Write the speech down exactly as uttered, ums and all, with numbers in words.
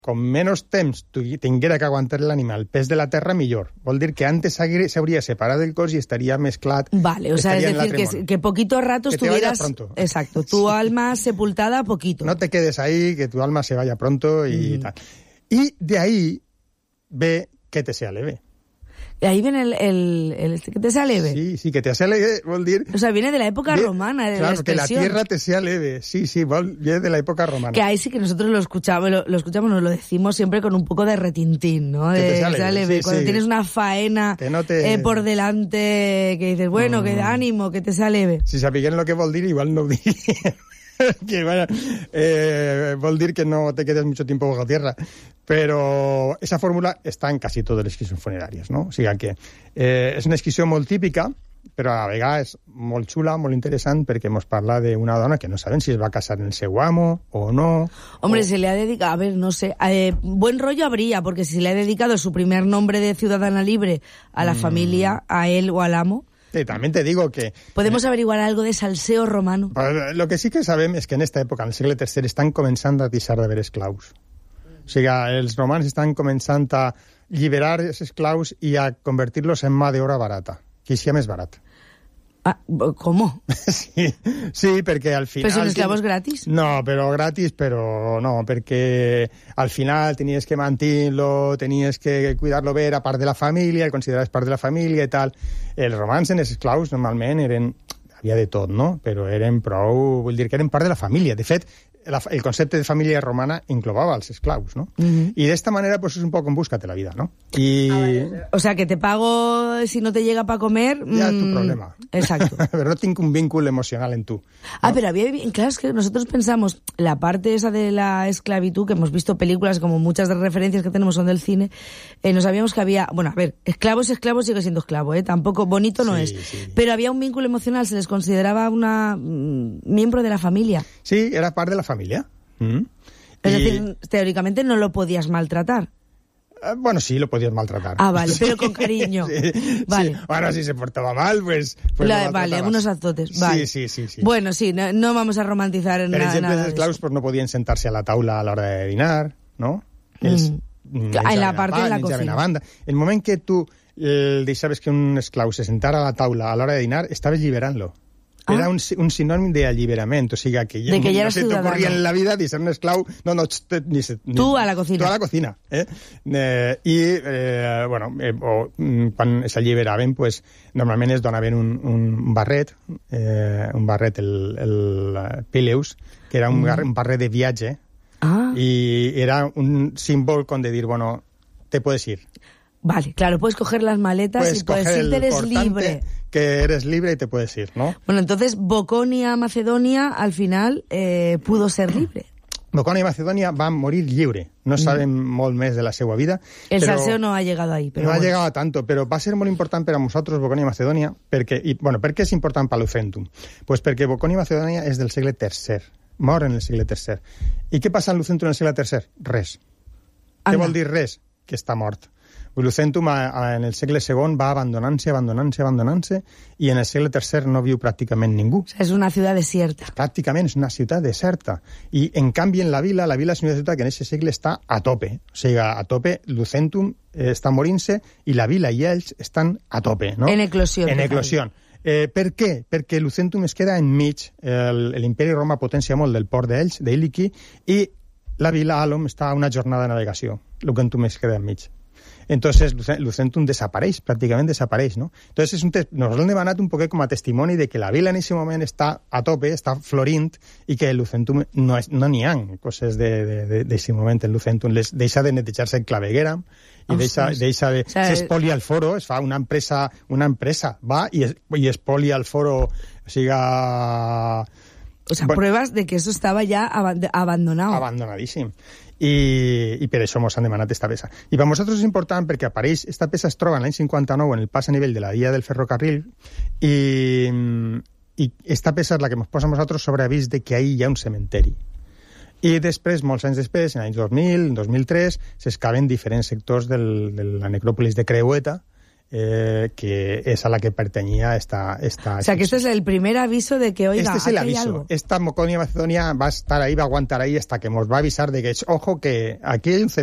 com menys temps tinguera que aguantar l'animal el pes de la terra, millor. Vol dir que antes s'hauria separat el cos i estaria mesclat. Vale, o sea, es decir, que, que poquito rato que estuvieras... te vaya pronto. Exacto, tu sí. alma sepultada poquito. No te quedes ahí, que tu alma se vaya pronto y mm. tal. Y de ahí ve que te sea leve. De ahí viene el, el, el que te sea leve. Sí, sí, que te sea leve, vol dir... O sea, viene de la época de, romana, de claro, la que la tierra te sea leve. Sí, sí, vol, viene de la época romana. Que ahí sí que nosotros lo escuchamos, lo, lo escuchamos, nos lo decimos siempre con un poco de retintín, ¿no? De, que te sea leve. Sea leve. Sí, Cuando sí. tienes una faena no te... eh, por delante, que dices, bueno, mm. que ánimo, que te sea leve. Si sabien lo que vol dir, igual no ho diria. que vaya, eh, vol dir que no te quedes mucho tiempo bajo tierra. Però esa fórmula està en quasi totes les escripcions funeràries, no? O sigui que eh, és una inscripció molt típica, però a la vegada és molt xula, molt interessant, perquè ens parla d'una dona que no sabem si es va casar en el seu amo o no. Hombre, o... se le ha dedicado, a ver, no sé, eh, buen rollo habría, porque si se le ha dedicado su primer nombre de ciudadana libre a la mm. familia, a él o al amo. Sí, también te digo que... ¿Podemos averiguar algo de salseo romano? Lo que sí que sabem és que en esta època, en el segle tercer, estan començant a deixar d'haver esclaus. O sigui, els romans estan començant a lliberar els esclaus i a convertir-los en mà d'obra barata, que així més barat. Ah, ¿cómo? Sí, sí, perquè al final... ¿Pero son esclavos gratis? No, però gratis, però no, perquè al final tenies que mantenir-lo, tenies que cuidar-lo bé, era part de la família, el consideraves part de la família i tal. Els romans en els esclaus normalment eren... Havia de tot, no? Però eren prou... Vull dir que eren part de la família. De fet, la, el concepte de família romana inclobava els esclaus, ¿no? Uh-huh. Y de esta manera, pues es un poco en búscate la vida, ¿no? Y... Ah, vale. O sea, que te pago si no te llega para comer... Ya es mmm... tu problema. Exacto. Pero no tengo un vínculo emocional en tú, ¿no? Ah, pero había... Claro, es que nosotros pensamos, la parte esa de la esclavitud, que hemos visto películas, como muchas de referencias que tenemos son del cine, eh, no sabíamos que había... Bueno, a ver, esclavos, esclavos sigue siendo esclavo, ¿eh? Tampoco bonito no sí, es. Sí. Pero había un vínculo emocional, se les consideraba una mm, miembro de la familia. Sí, era parte de la familia. Mm. Es y... decir, teóricamente no lo podías maltratar. Uh, bueno, sí, lo podías maltratar. Ah, vale, pero con cariño. sí, vale. Sí. Ahora, si se portaba mal, pues... pues La, vale, unos azotes, vale. Sí, sí, sí, sí. Bueno, sí, no, no vamos a romantizar en per nada. Per exemple, els esclaus pues, no podien sentar-se a la taula a l'hora de dinar, no? Ells mm. En la part de la cocina. A banda. El moment que tu eh, deixaves que un esclau se sentara a la taula a l'hora de dinar, estaves lliberant-lo. Ah. Era un, un sinònim d'alliberament, o sigui, que ja, de que ja no se t'ocorria en la vida de ser un esclau, no, no, ni, ni, tu a la cocina. Tu a la cocina, eh? eh I, eh, bueno, eh, o, quan s'alliberaven, pues, normalment es donaven un, un barret, eh, un barret, el, el Pileus, que era un, mm. un barret de viatge, ah. i era un símbol com de dir, bueno, te puedes ir. Vale, claro, puedes coger las maletas puedes y puedes irte, eres libre. Que eres libre y te puedes ir, ¿no? Bueno, entonces Boconia, Macedonia, al final eh, pudo ser libre. Boconia i Macedonia van morir lliure. No mm. sabem molt més de la seva vida. El salseo no ha llegado ahí. Pero no bueno. ha llegado a tanto, però va ser molt important per a nosaltres, Boconia i Macedonia, perquè, i, bueno, per què és important per l'Ucentum? Pues perquè Boconia i Macedonia és del segle tercer. Mor en el segle tercer. I què passa en l'Ucentum en el segle tercer? Res. Anda. Què vol dir res? Que està mort. L'Ucentum en el segle segon va abandonant-se, abandonant-se, abandonant-se, i en el segle tercer no viu pràcticament ningú. O sea, és una ciutat deserta. Pràcticament és una ciutat deserta. I, en canvi, en la vila, la vila és una ciutat que en aquest segle està a tope. O sigui, a tope, l'Ucentum està morint-se i la vila i ells estan a tope, no? En eclosió. En eclosió. Eh, per què? Perquè l'Ucentum es queda enmig, l'imperi Roma potència molt del port d'ells, d'Iliki, i la vila Alom està a una jornada de navegació. L'Ucentum es queda enmig. Entonces Lucentum desapareix, pràcticament desapareix, ¿no? Entonces es un te- nos l'hem demanat un poquet com a testimoni de que la vila en aquest moment està a tope, està florint, i que Lucentum no n'hi no ha coses d'aquest moment en Lucentum. Les deixa de netejar-se el claveguera i deixa, deixa de... O sea, s'espolia el foro, es fa una empresa, una empresa va i, es, i espolia el foro, o sigui... O sea, bueno, pruebas de que eso estaba ya ab- abandonado. Abandonadíssim. I, i per això ens han demanat esta peça. I per nosaltres és important perquè apareix, esta peça es troba en l'any cinquanta-nou en el pas a nivell de la via del ferrocarril i, i esta peça és la que ens posa a nosaltres sobre avís de que ahí hi ha un cementeri. I després, molts anys després, en l'any dos mil, en dos mil tres, s'excaven diferents sectors del, de la necròpolis de Creueta eh, que es a la que pertenecía esta... esta o sea, que este es el primer aviso de que, oiga, este es el aquí hay aviso. algo. Esta Macedonia va a estar ahí, va a aguantar ahí hasta que nos va a avisar de que, ojo, que aquí hay un